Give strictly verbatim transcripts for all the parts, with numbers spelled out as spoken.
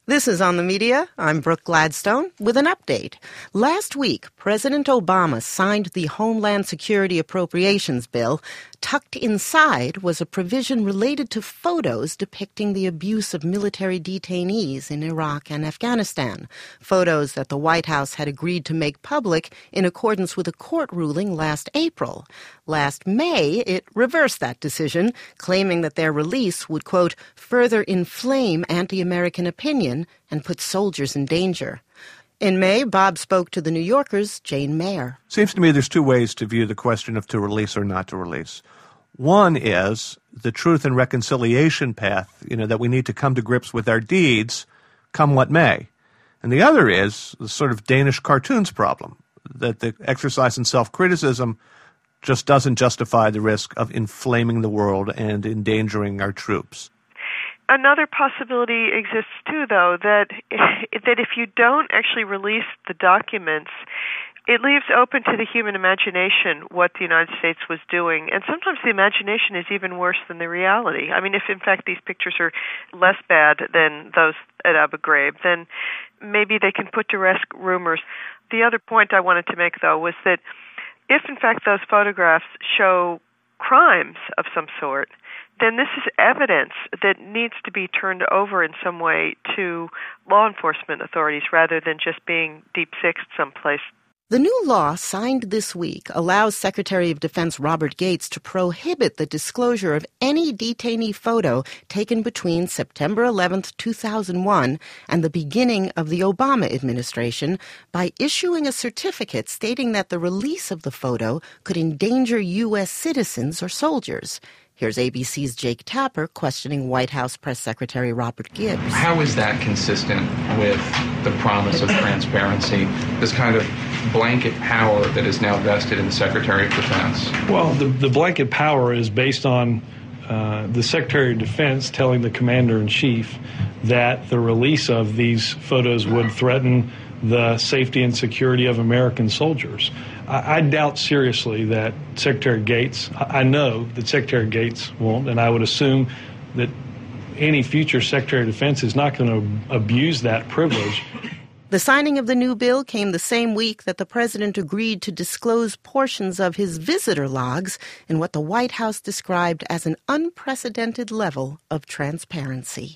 This is On the Media. I'm Brooke Gladstone with an update. Last week, President Obama signed the Homeland Security Appropriations Bill. Tucked inside was a provision related to photos depicting the abuse of military detainees in Iraq and Afghanistan, photos that the White House had agreed to make public in accordance with a court ruling last April. Last May, it reversed that decision, claiming that their release would, quote, further inflame anti-American opinion and put soldiers in danger. In May, Bob spoke to the New Yorker's Jane Mayer. Seems to me there's two ways to view the question of to release or not to release. One is the truth and reconciliation path, you know, that we need to come to grips with our deeds, come what may. And the other is the sort of Danish cartoons problem, that the exercise in self-criticism just doesn't justify the risk of inflaming the world and endangering our troops. Another possibility exists, too, though, that that if you don't actually release the documents, it leaves open to the human imagination what the United States was doing. And sometimes the imagination is even worse than the reality. I mean, if in fact these pictures are less bad than those at Abu Ghraib, then maybe they can put to rest rumors. The other point I wanted to make, though, was that if in fact those photographs show crimes of some sort, then this is evidence that needs to be turned over in some way to law enforcement authorities rather than just being deep-sixed someplace. The new law signed this week allows Secretary of Defense Robert Gates to prohibit the disclosure of any detainee photo taken between September eleventh, two thousand one and the beginning of the Obama administration by issuing a certificate stating that the release of the photo could endanger U S citizens or soldiers. Here's A B C's Jake Tapper questioning White House Press Secretary Robert Gibbs. How is that consistent with the promise of transparency, this kind of blanket power that is now vested in the Secretary of Defense? Well, the, the blanket power is based on uh, the Secretary of Defense telling the Commander-in-Chief that the release of these photos would threaten the safety and security of American soldiers. I, I doubt seriously that Secretary Gates, I, I know that Secretary Gates won't, and I would assume that any future Secretary of Defense is not going to abuse that privilege. The signing of the new bill came the same week that the president agreed to disclose portions of his visitor logs in what the White House described as an unprecedented level of transparency.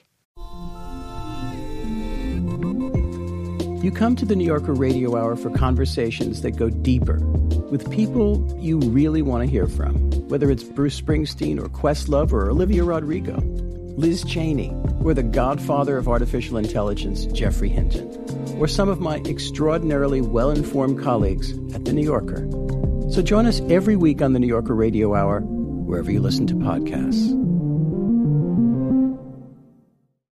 You come to the New Yorker Radio Hour for conversations that go deeper with people you really want to hear from, whether it's Bruce Springsteen or Questlove or Olivia Rodrigo, Liz Cheney, or the godfather of artificial intelligence, Geoffrey Hinton, or some of my extraordinarily well-informed colleagues at The New Yorker. So join us every week on the New Yorker Radio Hour, wherever you listen to podcasts.